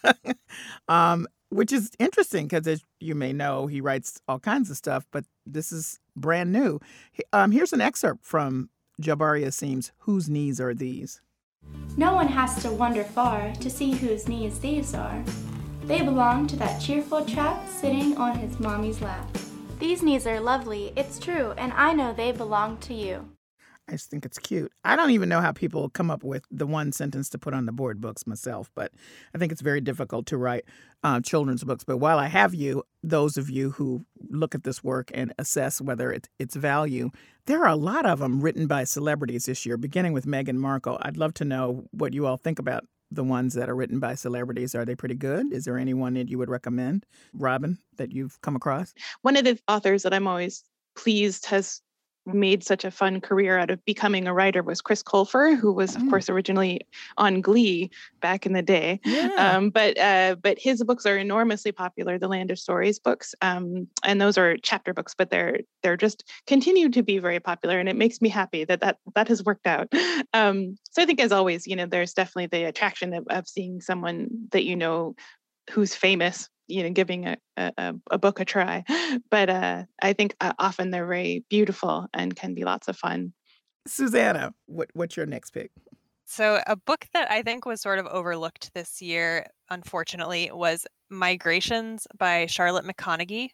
which is interesting because, as you may know, he writes all kinds of stuff, but this is brand new. Here's an excerpt from Jabari Asim's Whose Knees Are These? No one has to wander far to see whose knees these are. They belong to that cheerful chap sitting on his mommy's lap. These knees are lovely, it's true, and I know they belong to you. I just think it's cute. I don't even know how people come up with the one sentence to put on the board books myself, but I think it's very difficult to write children's books. But while I have you, those of you who look at this work and assess whether its value, there are a lot of them written by celebrities this year, beginning with Meghan Markle. I'd love to know what you all think about the ones that are written by celebrities. Are they pretty good? Is there anyone that you would recommend, Robin, that you've come across? One of the authors that I'm always pleased has made such a fun career out of becoming a writer was Chris Colfer, who was, of course, originally on Glee back in the day. Yeah. But his books are enormously popular, the Land of Stories books. And those are chapter books, but they're just continue to be very popular. And it makes me happy that has worked out. So I think, as always, there's definitely the attraction of seeing someone that who's famous, giving a book a try. But I think often they're very beautiful and can be lots of fun. Susanna, what's your next pick? So a book that I think was sort of overlooked this year, unfortunately, was Migrations by Charlotte McConaghy.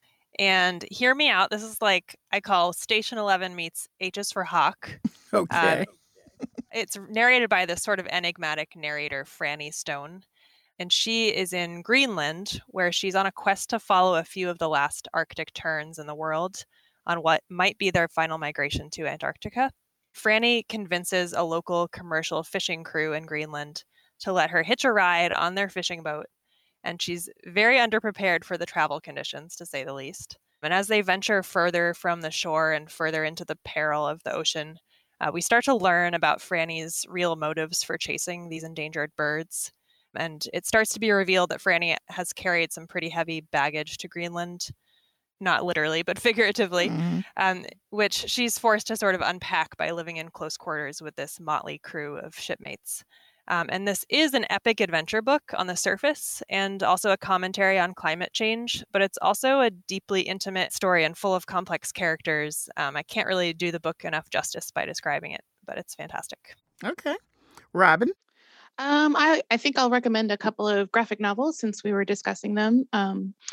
And hear me out. This is like I call Station 11 meets H is for Hawk. Okay. It's narrated by this sort of enigmatic narrator, Franny Stone. And she is in Greenland, where she's on a quest to follow a few of the last Arctic terns in the world on what might be their final migration to Antarctica. Franny convinces a local commercial fishing crew in Greenland to let her hitch a ride on their fishing boat. And she's very underprepared for the travel conditions, to say the least. And as they venture further from the shore and further into the peril of the ocean, we start to learn about Franny's real motives for chasing these endangered birds. And it starts to be revealed that Franny has carried some pretty heavy baggage to Greenland, not literally, but figuratively, which she's forced to sort of unpack by living in close quarters with this motley crew of shipmates. And this is an epic adventure book on the surface and also a commentary on climate change, but it's also a deeply intimate story and full of complex characters. I can't really do the book enough justice by describing it, but it's fantastic. Okay. Robin? I think I'll recommend a couple of graphic novels since we were discussing them.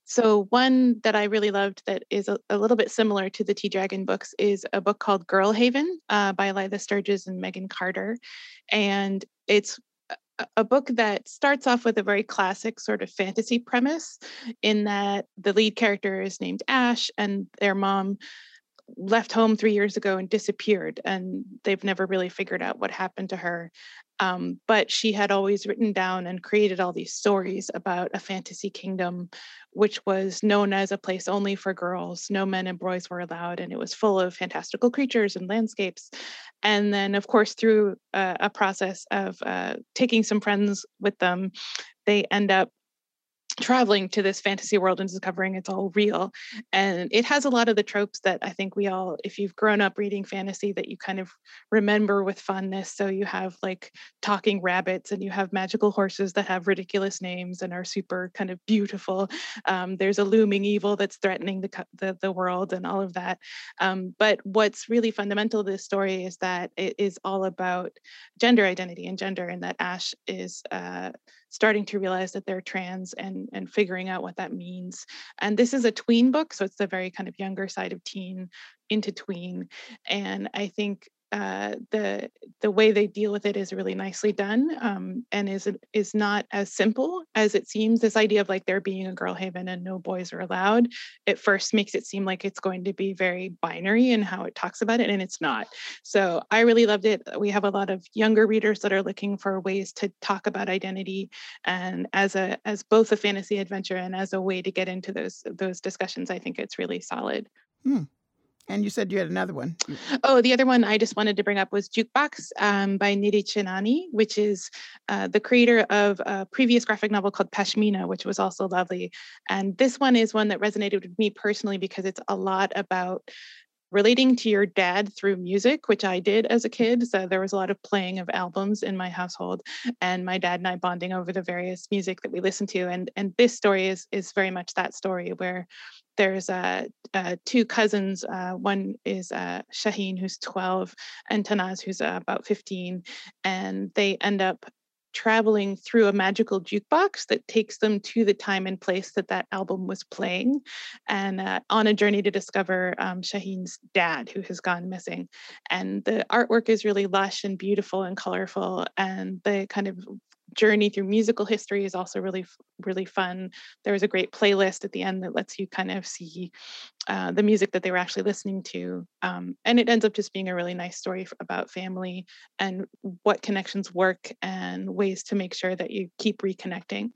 So one that I really loved that is a little bit similar to the Tea Dragon books is a book called Girl Haven by Lila Sturges and Megan Carter. And it's a book that starts off with a very classic sort of fantasy premise in that the lead character is named Ash and their mom left home 3 years ago and disappeared, and they've never really figured out what happened to her. But she had always written down and created all these stories about a fantasy kingdom, which was known as a place only for girls. No men and boys were allowed, and it was full of fantastical creatures and landscapes. And then, of course, through a process of taking some friends with them, they end up traveling to this fantasy world and discovering it's all real. And it has a lot of the tropes that I think we all, if you've grown up reading fantasy, that you kind of remember with fondness. So you have like talking rabbits, and you have magical horses that have ridiculous names and are super kind of beautiful. There's a looming evil that's threatening the world and all of that. But what's really fundamental to this story is that it is all about gender identity and gender, and that Ash is starting to realize that they're trans and figuring out what that means. And this is a tween book, so it's the very kind of younger side of teen into tween. And I think the way they deal with it is really nicely done, and is not as simple as it seems. This idea of like there being a girl haven and no boys are allowed, at first makes it seem like it's going to be very binary in how it talks about it, and it's not. So I really loved it. We have a lot of younger readers that are looking for ways to talk about identity, and as both a fantasy adventure and as a way to get into those discussions, I think it's really solid. And you said you had another one. Oh, the other one I just wanted to bring up was Jukebox by Nidhi Chinani, which is the creator of a previous graphic novel called Pashmina, which was also lovely. And this one is one that resonated with me personally because it's a lot about relating to your dad through music, which I did as a kid. So there was a lot of playing of albums in my household, and my dad and I bonding over the various music that we listened to. And this story is very much that story where there's two cousins. One is Shaheen, who's 12, and Tanaz, who's about 15. And they end up traveling through a magical jukebox that takes them to the time and place that album was playing, and on a journey to discover Shaheen's dad, who has gone missing. And the artwork is really lush and beautiful and colorful, and the kind of journey through musical history is also really, really fun. There was a great playlist at the end that lets you kind of see the music that they were actually listening to. And it ends up just being a really nice story about family and what connections work and ways to make sure that you keep reconnecting.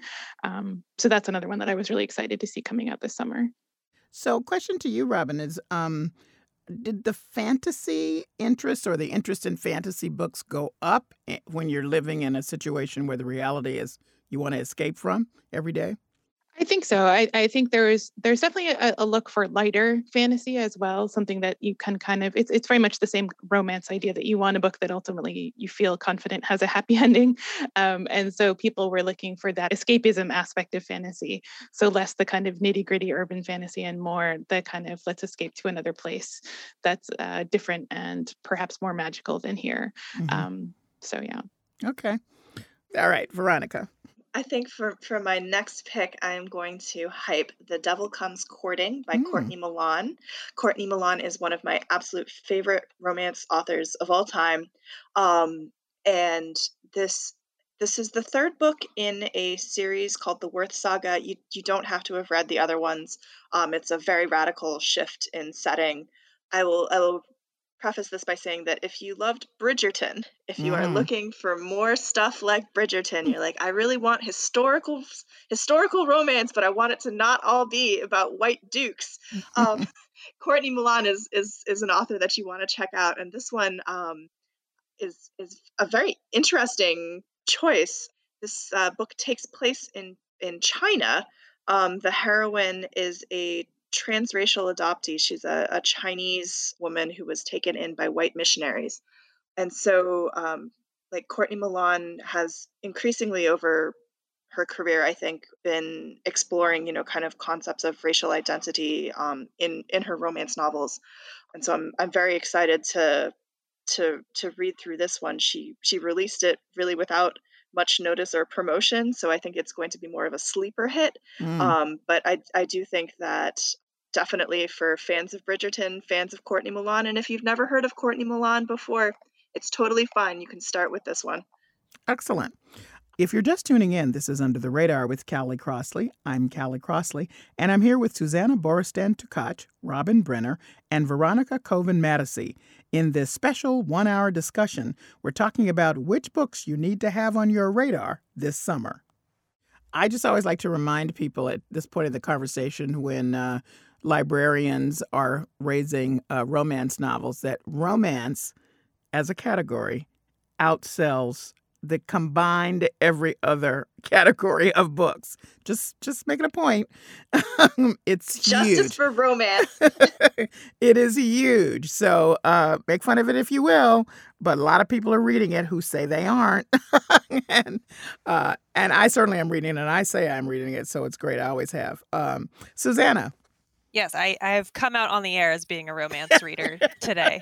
So that's another one that I was really excited to see coming out this summer. So question to you, Robin, is did the fantasy interest or the interest in fantasy books go up when you're living in a situation where the reality is you want to escape from every day? I think so. I think there's definitely a look for lighter fantasy as well, something that you can kind of, it's very much the same romance idea that you want a book that ultimately you feel confident has a happy ending. And so people were looking for that escapism aspect of fantasy. So less the kind of nitty gritty urban fantasy and more the kind of let's escape to another place that's different and perhaps more magical than here. Mm-hmm. So yeah. Okay. All right, Veronica. I think for my next pick, I am going to hype The Devil Comes Courting by Courtney Milan. Courtney Milan is one of my absolute favorite romance authors of all time. And this is the third book in a series called The Worth Saga. You don't have to have read the other ones. It's a very radical shift in setting. I will preface this by saying that if you loved Bridgerton, if you are looking for more stuff like Bridgerton, you're like, I really want historical romance, but I want it to not all be about white dukes. Courtney Milan is an author that you want to check out, and this one is a very interesting choice. This book takes place in China. The heroine is a transracial adoptee. She's a Chinese woman who was taken in by white missionaries. And so Courtney Milan has increasingly over her career, I think, been exploring, kind of concepts of racial identity in her romance novels. And so I'm very excited to read through this one. She released it really without much notice or promotion. So I think it's going to be more of a sleeper hit. Mm. But I do think that definitely for fans of Bridgerton, fans of Courtney Milan, and if you've never heard of Courtney Milan before, it's totally fine. You can start with this one. Excellent. If you're just tuning in, this is Under the Radar with Callie Crossley. I'm Callie Crossley, and I'm here with Susanna Borostan-Tukach, Robin Brenner, and Veronica Coven-Mattisey. In this special one-hour discussion, we're talking about which books you need to have on your radar this summer. I just always like to remind people at this point of the conversation when librarians are raising romance novels that romance as a category outsells the combined every other category of books. Just making a point. It's Justice huge. for romance. It is huge. So make fun of it if you will, but a lot of people are reading it who say they aren't. and I certainly am reading it, and I say I'm reading it, so it's great. I always have. Susanna. Yes, I've come out on the air as being a romance reader today.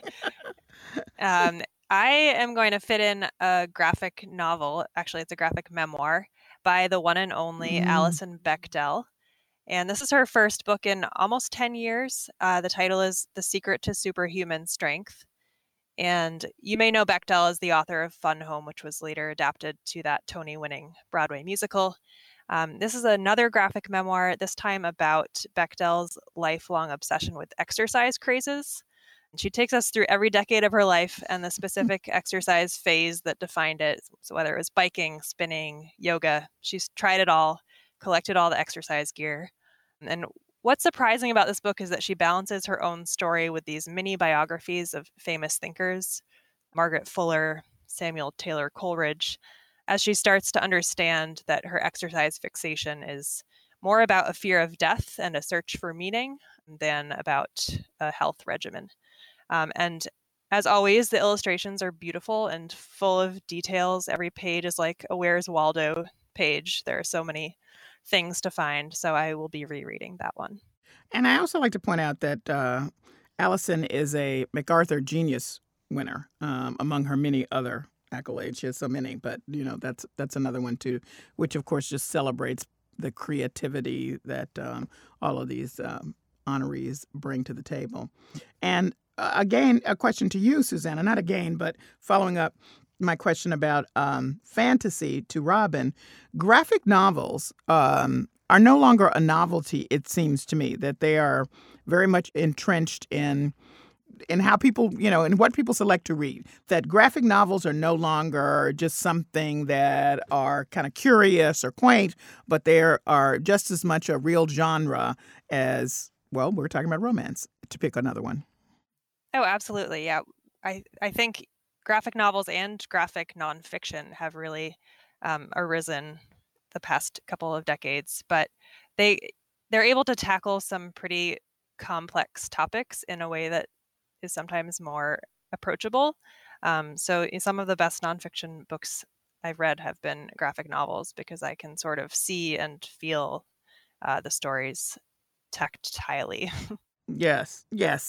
I am going to fit in a graphic novel. Actually, it's a graphic memoir by the one and only Alison Bechdel. And this is her first book in almost 10 years. The title is The Secret to Superhuman Strength. And you may know Bechdel as the author of Fun Home, which was later adapted to that Tony-winning Broadway musical. This is another graphic memoir, this time about Bechdel's lifelong obsession with exercise crazes. She takes us through every decade of her life and the specific exercise phase that defined it. So whether it was biking, spinning, yoga, she's tried it all, collected all the exercise gear. And what's surprising about this book is that she balances her own story with these mini biographies of famous thinkers, Margaret Fuller, Samuel Taylor Coleridge, as she starts to understand that her exercise fixation is more about a fear of death and a search for meaning than about a health regimen. And as always, the illustrations are beautiful and full of details. Every page is like a Where's Waldo page. There are so many things to find, so I will be rereading that one. And I also like to point out that Alison is a MacArthur Genius winner among her many other accolades. She has so many, but that's another one too, which of course just celebrates the creativity that all of these honorees bring to the table. And again, a question to you, Susanna, not again, but following up my question about fantasy to Robin, graphic novels are no longer a novelty, it seems to me, that they are very much entrenched in how people, in what people select to read. That graphic novels are no longer just something that are kind of curious or quaint, but they are just as much a real genre as, well, we're talking about romance, to pick another one. Oh, absolutely. Yeah. I think graphic novels and graphic nonfiction have really arisen the past couple of decades, but they're able to tackle some pretty complex topics in a way that is sometimes more approachable. So some of the best nonfiction books I've read have been graphic novels because I can sort of see and feel the stories tactilely. Yes.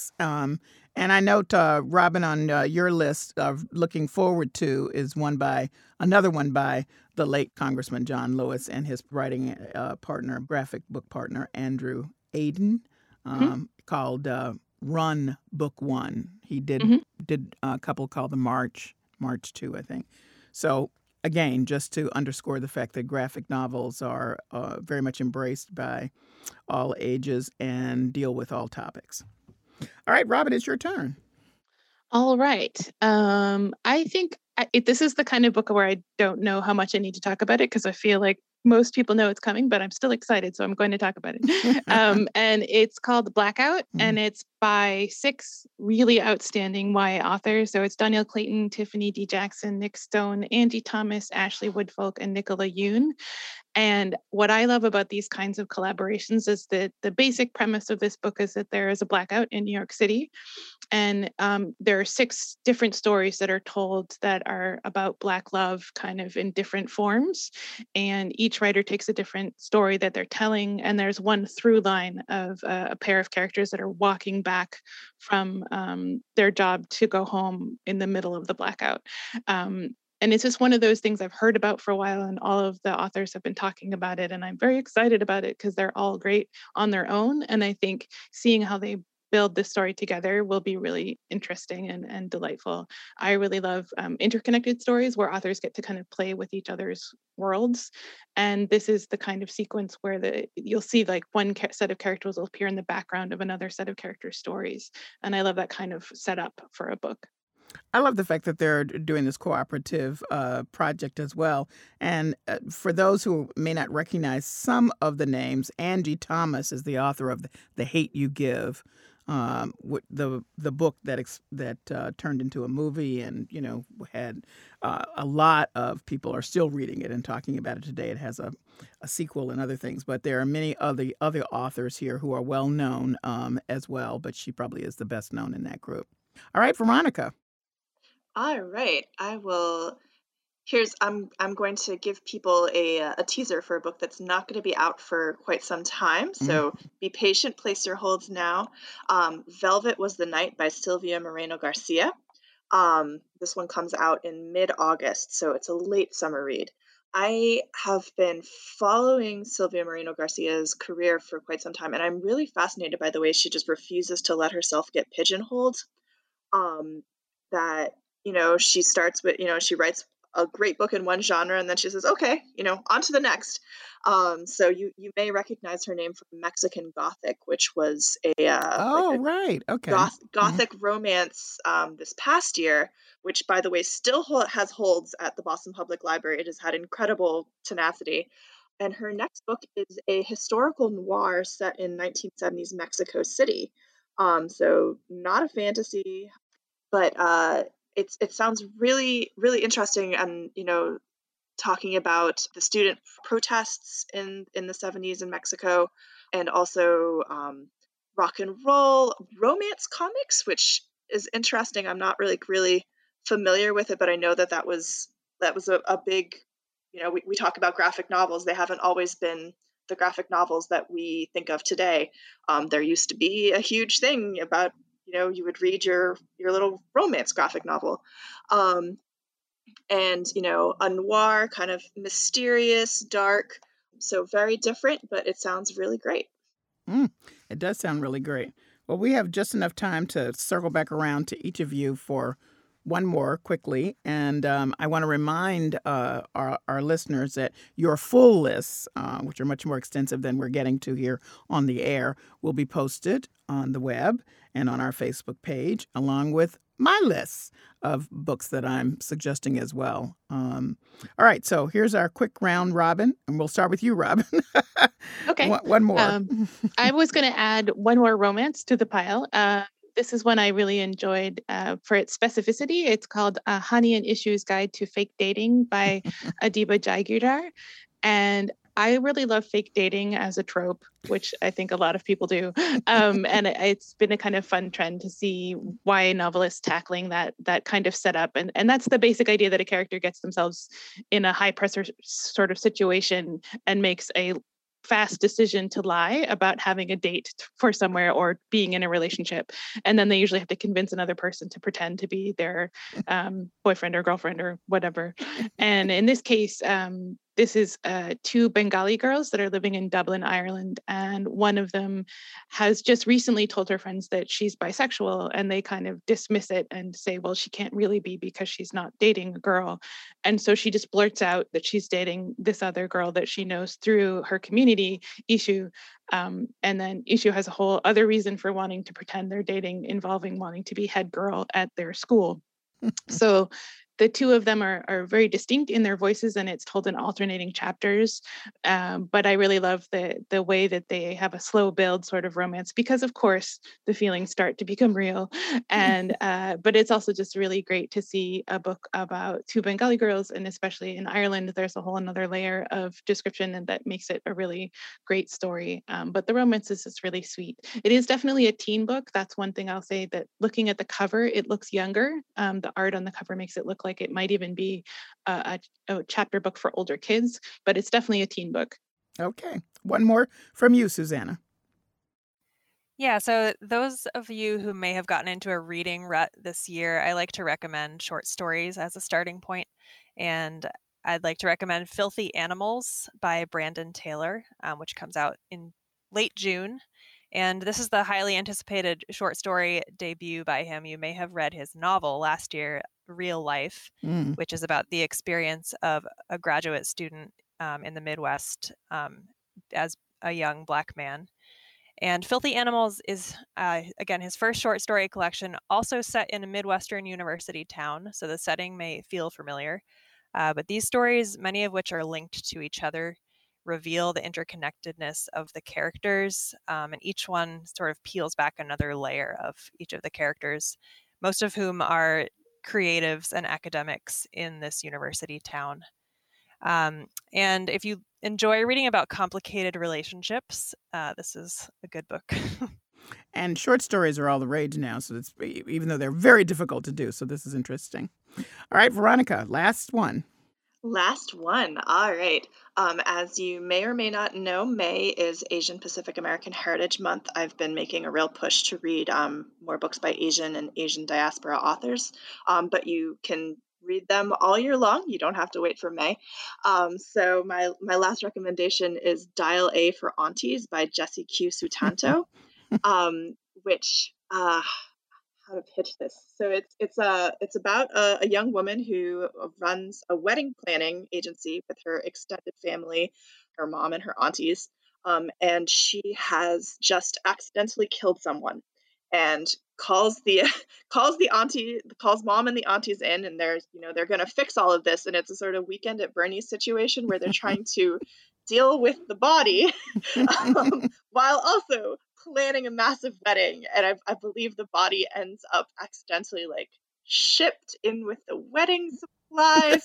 And I note, Robin, on your list of looking forward to is another one by the late Congressman John Lewis and his writing partner, graphic book partner, Andrew Aden, called Run Book One. He did a couple called the March 2, I think. So again, just to underscore the fact that graphic novels are very much embraced by all ages and deal with all topics. All right, Robin, it's your turn. All right. I think this is the kind of book where I don't know how much I need to talk about it because I feel like most people know it's coming, but I'm still excited, so I'm going to talk about it. And it's called Blackout, and it's by 6 really outstanding YA authors. So it's Danielle Clayton, Tiffany D. Jackson, Nick Stone, Angie Thomas, Ashley Woodfolk, and Nicola Yoon. And what I love about these kinds of collaborations is that the basic premise of this book is that there is a blackout in New York City. And there are 6 different stories that are told that are about Black love kind of in different forms. And each writer takes a different story that they're telling. And there's one through line of a pair of characters that are walking back from their job to go home in the middle of the blackout. And it's just one of those things I've heard about for a while, and all of the authors have been talking about it. And I'm very excited about it because they're all great on their own. And I think seeing how they build this story together will be really interesting and delightful. I really love interconnected stories where authors get to kind of play with each other's worlds. And this is the kind of sequence where you'll see like one set of characters will appear in the background of another set of character stories. And I love that kind of setup for a book. I love the fact that they're doing this cooperative project as well. And for those who may not recognize some of the names, Angie Thomas is the author of The Hate U Give, the book that turned into a movie and, had a lot of people are still reading it and talking about it today. It has a sequel and other things, but there are many other authors here who are well known as well, but she probably is the best known in that group. All right, Veronica. All right, I will. I'm going to give people a teaser for a book that's not going to be out for quite some time. So be patient, place your holds now. Velvet Was the Night by Silvia Moreno Garcia. This one comes out in mid-August, so it's a late summer read. I have been following Silvia Moreno Garcia's career for quite some time, and I'm really fascinated by the way she just refuses to let herself get pigeonholed. That she starts with, she writes a great book in one genre and then she says, okay, on to the next. So you may recognize her name from Mexican Gothic, which was Gothic romance this past year, which by the way still has holds at the Boston Public Library. It has had incredible tenacity. And her next book is a historical noir set in 1970s Mexico City. So not a fantasy, but it sounds really, really interesting, and talking about the student protests in the 70s in Mexico, and also rock and roll romance comics, which is interesting. I'm not really familiar with it, but I know that was a big, we talk about graphic novels. They haven't always been the graphic novels that we think of today. There used to be a huge thing about you would read your little romance graphic novel. And, a noir, kind of mysterious, dark, so very different, but it sounds really great. It does sound really great. Well, we have just enough time to circle back around to each of you for one more quickly. And I want to remind our listeners that your full lists, which are much more extensive than we're getting to here on the air, will be posted on the web and on our Facebook page, along with my lists of books that I'm suggesting as well. All right, so here's our quick round robin, and we'll start with you, Robin. Okay. One more. I was going to add one more romance to the pile. This is one I really enjoyed for its specificity. It's called Honey and Issue's Guide to Fake Dating by Adiba Jaigirdar. And I really love fake dating as a trope, which I think a lot of people do. And it's been a kind of fun trend to see YA novelists tackling that kind of setup. And that's the basic idea, that a character gets themselves in a high pressure sort of situation and makes a fast decision to lie about having a date for somewhere or being in a relationship. And then they usually have to convince another person to pretend to be their boyfriend or girlfriend or whatever. And in this case, this is two Bengali girls that are living in Dublin, Ireland. And one of them has just recently told her friends that she's bisexual, and they kind of dismiss it and say, well, she can't really be because she's not dating a girl. And so she just blurts out that she's dating this other girl that she knows through her community, Ishu. And then Ishu has a whole other reason for wanting to pretend they're dating, involving wanting to be head girl at their school. So the two of them are very distinct in their voices, and it's told in alternating chapters. But I really love the way that they have a slow build sort of romance, because of course the feelings start to become real. And but it's also just really great to see a book about two Bengali girls, and especially in Ireland, there's a whole another layer of description, and that makes it a really great story. But the romance is just really sweet. It is definitely a teen book. That's one thing I'll say, that looking at the cover, it looks younger. The art on the cover makes it look like it might even be a chapter book for older kids, but it's definitely a teen book. Okay. One more from you, Susanna. Yeah, so those of you who may have gotten into a reading rut this year, I like to recommend short stories as a starting point. And I'd like to recommend Filthy Animals by Brandon Taylor, which comes out in late June. And this is the highly anticipated short story debut by him. You may have read his novel last year, Real Life, which is about the experience of a graduate student in the Midwest as a young Black man. And Filthy Animals is, again, his first short story collection, also set in a Midwestern university town, so the setting may feel familiar. But these stories, many of which are linked to each other, reveal the interconnectedness of the characters, and each one sort of peels back another layer of each of the characters, most of whom are creatives and academics in this university town. And if you enjoy reading about complicated relationships, this is a good book. And short stories are all the rage now, so it's, even though they're very difficult to do, so this is interesting. All right, Veronica, last one. Last one. All right. As you may or may not know, May is Asian Pacific American Heritage Month. I've been making a real push to read more books by Asian and Asian diaspora authors, but you can read them all year long. You don't have to wait for May. So my last recommendation is Dial A for Aunties by Jessie Q. Sutanto, which how to pitch this. So it's about a young woman who runs a wedding planning agency with her extended family, her mom and her aunties, and she has just accidentally killed someone, and calls mom and the aunties in, and they're going to fix all of this, and it's a sort of Weekend at Bernie's situation where they're trying to deal with the body while also planning a massive wedding. And I believe the body ends up accidentally shipped in with the wedding supplies.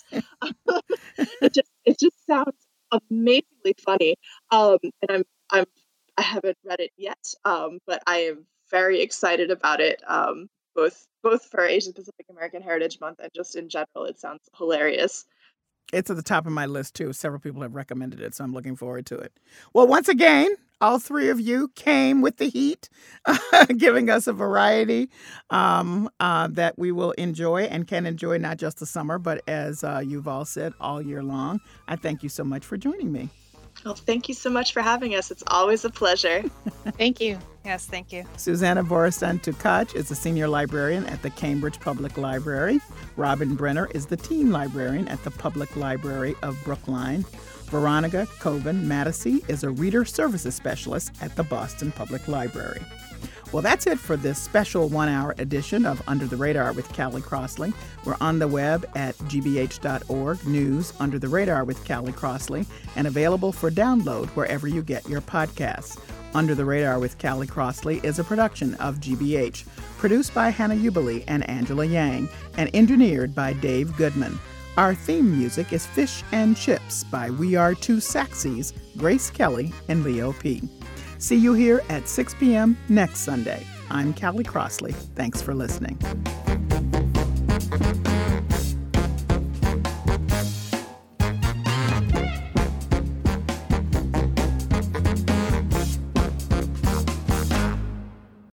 It just sounds amazingly funny. And I haven't read it yet, but I am very excited about it. Both for Asian Pacific American Heritage Month and just in general, it sounds hilarious. It's at the top of my list, too. Several people have recommended it, so I'm looking forward to it. Well, once again, all three of you came with the heat, giving us a variety that we will enjoy and can enjoy not just the summer, but as you've all said, all year long. I thank you so much for joining me. Well, thank you so much for having us. It's always a pleasure. Thank you. Yes, thank you. Susanna Boristan-Tukach is a senior librarian at the Cambridge Public Library. Robin Brenner is the teen librarian at the Public Library of Brookline. Veronica Coven-Mattisey is a reader services specialist at the Boston Public Library. Well, that's it for this special 1-hour edition of Under the Radar with Callie Crossley. We're on the web at gbh.org, news Under the Radar with Callie Crossley, and available for download wherever you get your podcasts. Under the Radar with Callie Crossley is a production of GBH, produced by Hannah Ubeli and Angela Yang, and engineered by Dave Goodman. Our theme music is Fish and Chips by We Are Two Saxies, Grace Kelly and Leo P. See you here at 6 p.m. next Sunday. I'm Callie Crossley. Thanks for listening.